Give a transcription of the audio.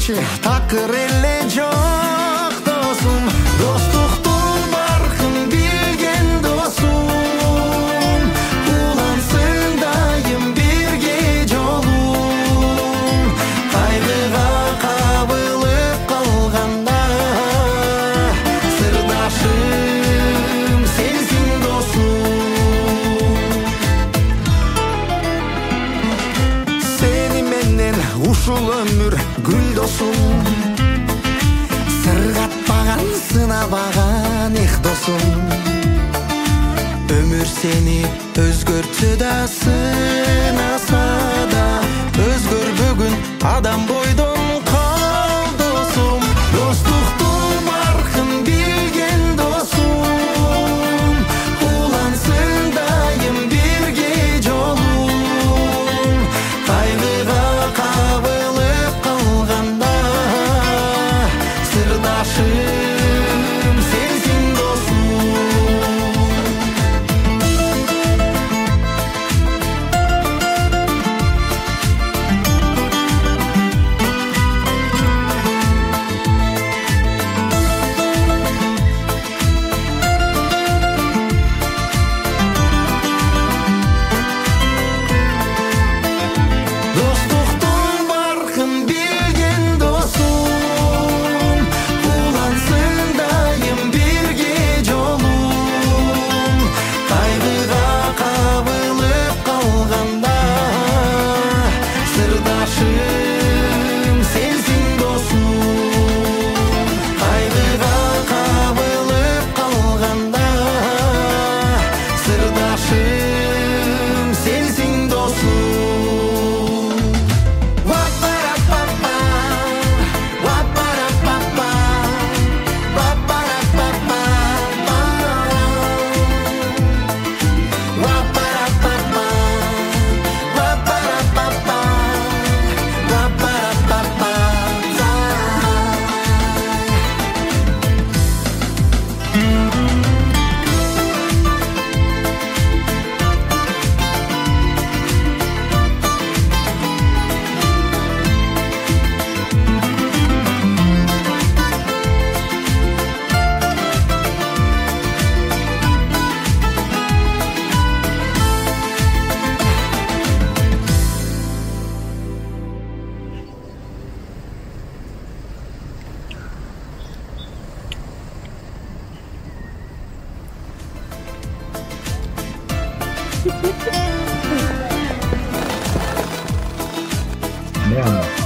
киши такыр эле жок досум, достуктун баркын билген досум, улансын дайым бирге жолум, кайгыга кабылып калганда сырдашым сенсиң досум. Сени менен ушул өмүр гүл досум, сыргатпаган сынабаган их досум, өмүр сени өзгөртсө да сынаса да өзгөрбөгүн адам бойдон кал досум, достуктун баркын билген досум, улансын дайым бирге жолум, кайгыга кабылып калганда сырдашым сенсиң досум. Достуктун баркын билген досум, улансын дайым бирге жолум, кайгыга кабылып калганда сырдашым сенсиң досум, кайгыга кабылып калганда сырдашым сенсиң досум. Wa-ba-da-ba-ba, wa-ba-da-ba-ba, wa-ba-da-ba-ba, wa-ba-da-ba-ba, wa-ba-da-ba-ba, wa-ba-da-ba-ba. Yeah.